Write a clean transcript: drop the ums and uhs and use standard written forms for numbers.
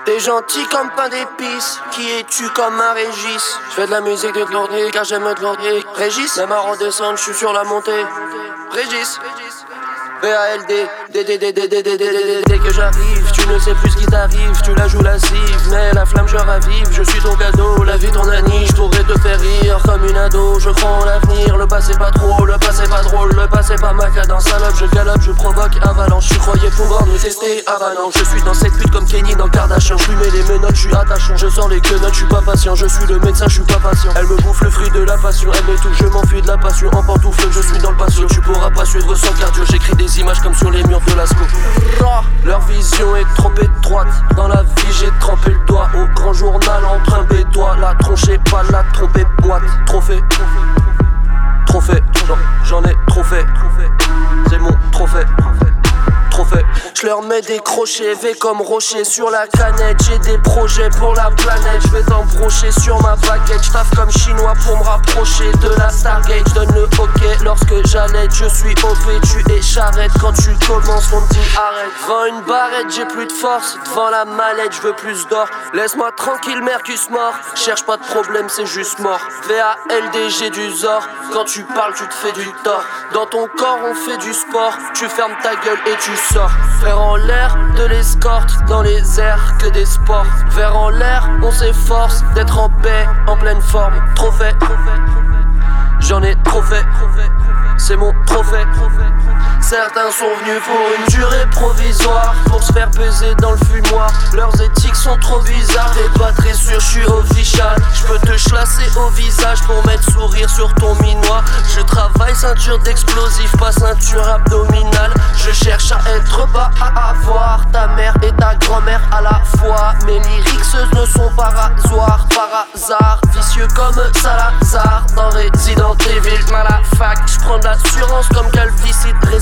T'es gentil comme pain d'épices, qui es-tu comme un Régis? Je fais de la musique de glournier car j'aime te glournier. Régis, même en redescendre, je suis sur la montée. Régis, VALD, dès que j'arrive, tu ne sais plus ce qui t'arrive, tu la joues lascive, mais la flamme je ravive, je suis ton cadeau, la vie ton annie, je pourrais te faire rire comme une ado, je crois en l'avenir, le passé pas trop, le passé pas drôle, le passé pas ma cadence, salope, je galope, je provoque avalanche, tu croyais pouvoir me tester, avalanche, je suis dans cette pute comme Kenny dans Kardashian, je lui mets les menottes, je suis attachant, je sors les quenottes, je suis pas patient, je suis le médecin, je suis pas patient, elle me bouffe le fruit de la passion, elle m'étouffe, je m'enfuis de la passion, en pantoufle, je suis dans le patio, tu pourras pas suivre son cardio, j'écris des images comme sur les murs de Lascaux. Leur vision est trop étroite. Dans la vie j'ai trempé le doigt au grand journal entre un bédois. La tronche est pas la trompe est boîte. Trophée, j'en ai trop fait. C'est mon trophée. Je leur mets des crochets, V comme rocher sur la canette. J'ai des projets pour la planète, je vais t'embrocher sur ma baguette. J'taffe comme chinois pour me rapprocher de la Stargate. J'donne le hockey lorsque j'allais, je suis OP, tu es charrette. Quand tu commences on me dit arrête. Devant une barrette j'ai plus de force, devant la mallette je veux plus d'or. Laisse-moi tranquille Mercus mort, cherche pas de problème c'est juste mort. VALD j'ai du zor, quand tu parles tu te fais du tort. Dans ton corps on fait du sport, tu fermes ta gueule et tu sors. Faire en l'air de l'escorte, dans les airs que des sports. Vers en l'air, on s'efforce d'être en paix, en pleine forme. Trophée, j'en ai trop fait, c'est mon trophée. Certains sont venus pour une durée provisoire, pour se faire peser dans le fumoir. Leurs éthiques sont trop bizarres, t'es pas très sûr, je suis official. Je peux te chlasser au visage pour mettre sourire sur ton minois. Je travaille ceinture d'explosif, pas ceinture abdominale. Je cherche à être bas, à avoir ta mère et ta grand-mère à la fois. Mes lyrics ne sont pas rasoirs, par hasard. Vicieux comme Salazar, dans Resident Evil, mal à fac. J'prends de l'assurance comme calvicide.